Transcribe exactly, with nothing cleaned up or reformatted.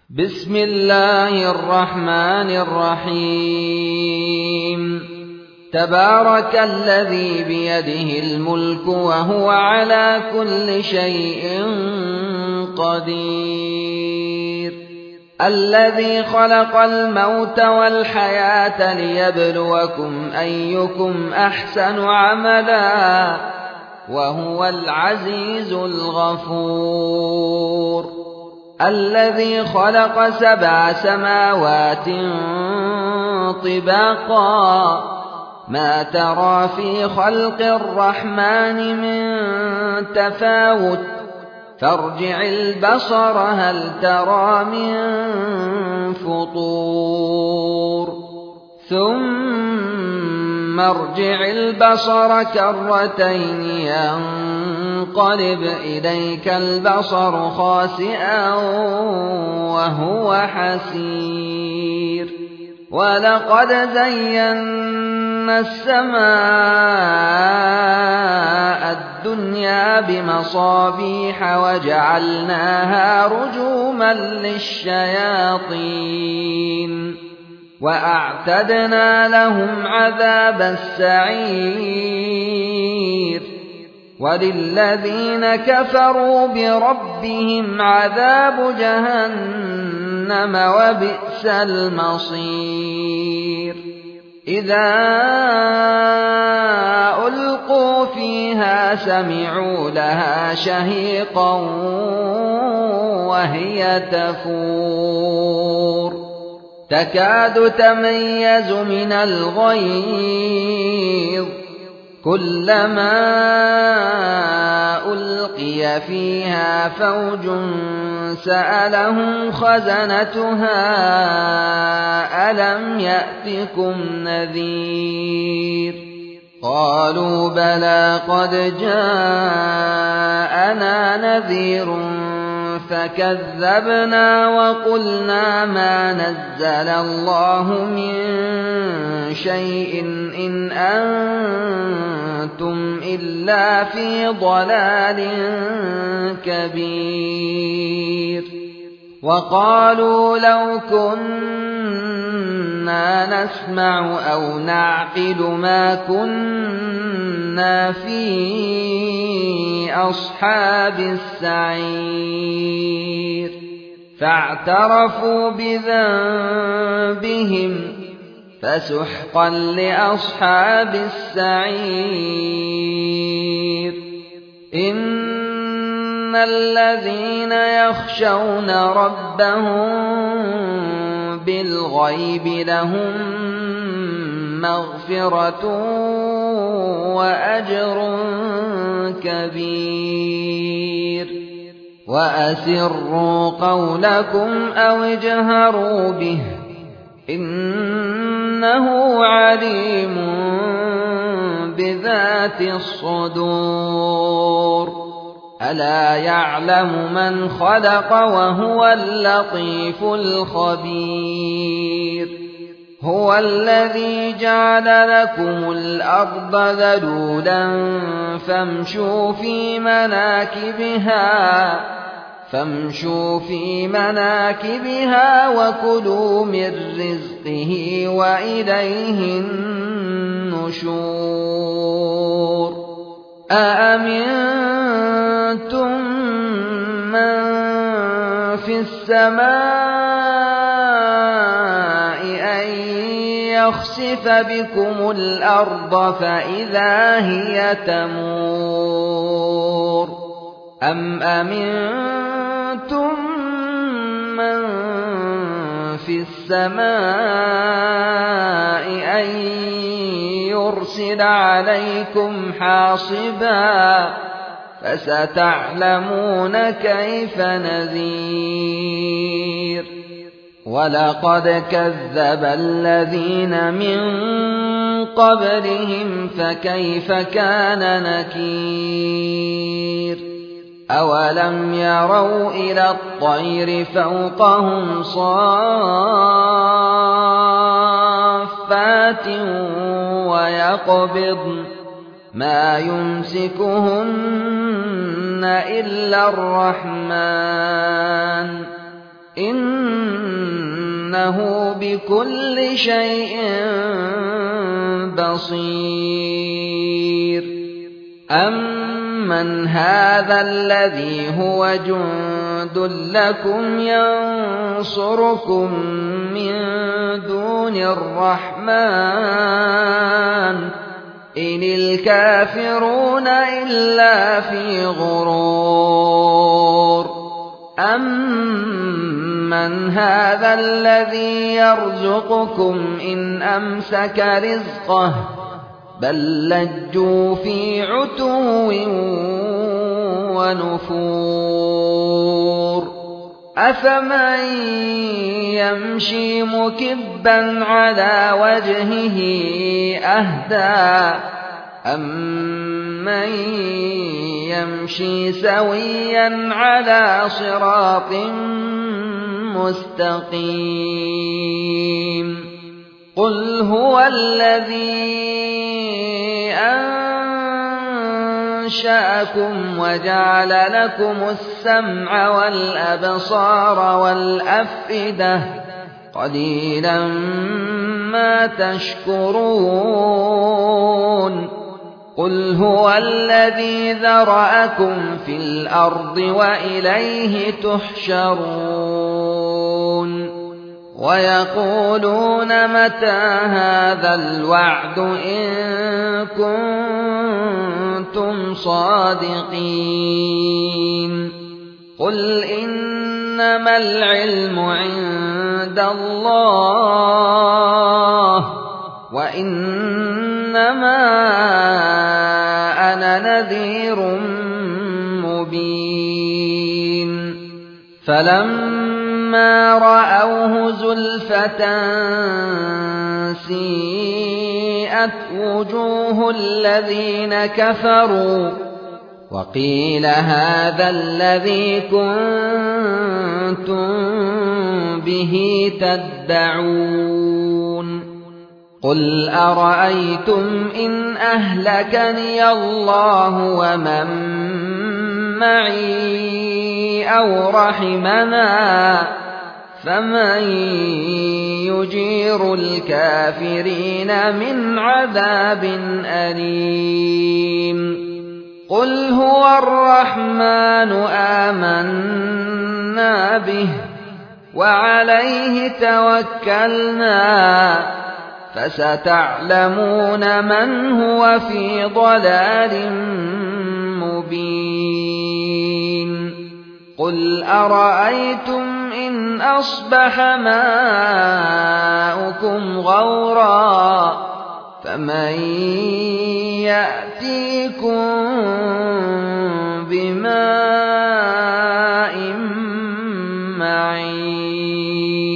بسم الله الرحمن الرحيم تبارك الذي بيده الملك وهو على كل شيء قدير الذي خلق الموت والحياة ليبلوكم أيكم أحسن عملا وهو العزيز الغفور الذي خلق سبع سماوات طباقا ما ترى في خلق الرحمن من تفاوت فارجع البصر هل ترى من فطور ثم ارجع البصر كرتين ينقلب إليك البصر خاسئا وهو حسير ولقد زينا السماء الدنيا بمصابيح وجعلناها رجوما للشياطين وأعتدنا لهم عذاب السعير وللذين كفروا بربهم عذاب جهنم وبئس المصير إذا ألقوا فيها سمعوا لها شهيقا وهي تفور تكاد تميز من الغيظ كلما ألقي فيها فوج سألهم خزنتها ألم يأتكم نذير قالوا بلى قد جاءنا نذير فكذبنا وقلنا ما نزل الله من شيء إن أنتم إلا في ضلال كبير وقالوا لو كنا نسمع أو نعقل ما كنا في أصحاب السعير فاعترفوا بذنبهم فسحقا لأصحاب السعير إن الذين يخشون ربهم بالغيب لهم مغفرة وأجر كبير وأسروا قولكم أو اجهروا به إنه عليم بذات الصدور ألا يعلم من خلق وهو اللطيف الخبير هو الذي جعل لكم الأرض ذلولا فامشوا في مناكبها فامشوا في مناكبها وكلوا من رزقه وإليه النشور أأمنتم من في السماء أن يخسف بكم الأرض فإذا هي تمور أم أمنتم من في السماء أن يرسل عليكم حاصبا فستعلمون كيف نذير ولقد كذب الذين من قبلهم فكيف كان نكير أولم يروا إلى الطير فوقهم صافات ويقبضن ما يمسكهن إلا الرحمن إن إنه بكل شيء بصير أمن هذا الذي هو جند لكم ينصركم من دون الرحمن إن الكافرون إلا في غرور أمن هذا الذي يرزقكم إن أمسك رزقه بل لجوا في عتو ونفور أفمن يمشي مكبا على وجهه أهدى أمن يمشي سويا على صراط مستقيم قل هو الذي أنشأكم وجعل لكم السمع والأبصار والأفئدة قليلا ما تشكرون قل هو الذي ذرأكم في الأرض وإليه تحشرون ويقولون متى هذا الوعد إن كنتم صادقين قل إنما العلم عند الله وإنما أنا نذير مبين فلما رأوه زلفة سيئت وجوه الذين كفروا وقيل هذا الذي كنتم به تدعون قل أرأيتم إن أهلكني الله ومن معي أو رحمنا فمن يجير الكافرين من عذاب أليم قل هو الرحمن آمنا به وعليه توكلنا فستعلمون من هو في ضلال مبين قل أرأيتم إن أصبح ماؤكم غورا فمن يأتيكم بماء معين